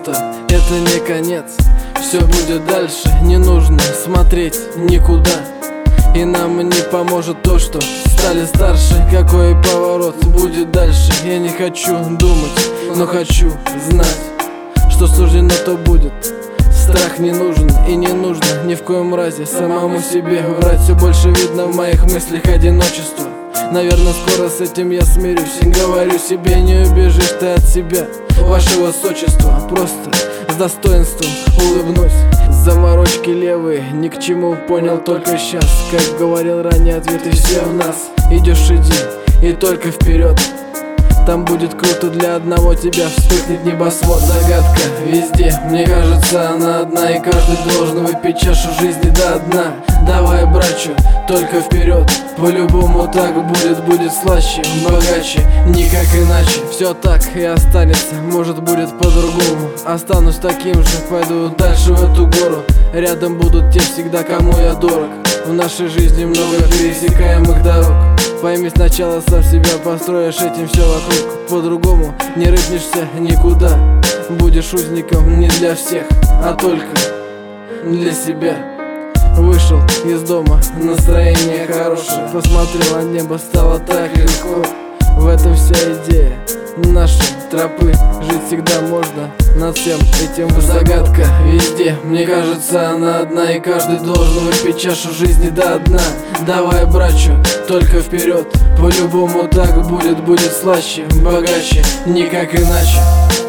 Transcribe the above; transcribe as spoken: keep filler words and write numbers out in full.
что-то, это не конец. Все будет дальше, не нужно смотреть никуда. И нам не поможет то, что стали старше. Какой поворот будет дальше, я не хочу думать, но хочу знать, что суждено, то будет. Страх не нужен и не нужно ни в коем разе самому себе врать. Все больше видно в моих мыслях одиночество. Наверное, скоро с этим я смирюсь. Говорю себе, не убежишь ты от себя, ваше высочество. Просто с достоинством улыбнусь. Заморочки левые ни к чему, понял только сейчас. Как говорил ранее, ответы все в нас. Идешь, иди, и только вперед. Там будет круто для одного тебя, вспыхнет небосвод. Загадка везде, мне кажется, она одна. И каждый должен выпить чашу жизни до дна. Давай, братчу, только вперед. По-любому так будет, будет слаще, богаче, никак иначе. Все так и останется, может будет по-другому. Останусь таким же, пойду дальше в эту гору. Рядом будут те всегда, кому я дорог. В нашей жизни много пересекаемых дорог. Пойми сначала сам себя, построишь этим все вокруг. По-другому не рыпнешься никуда. Будешь узником не для всех, а только для себя. Вышел из дома, настроение хорошее. Посмотрел на небо, стало так легко. В этом вся идея нашей тропы. Жить всегда можно, над всем этим загадка везде. Мне кажется, она одна, и каждый должен выпить чашу жизни до дна. Давай, братчу, только вперед. По-любому так будет, будет слаще, богаче, никак иначе.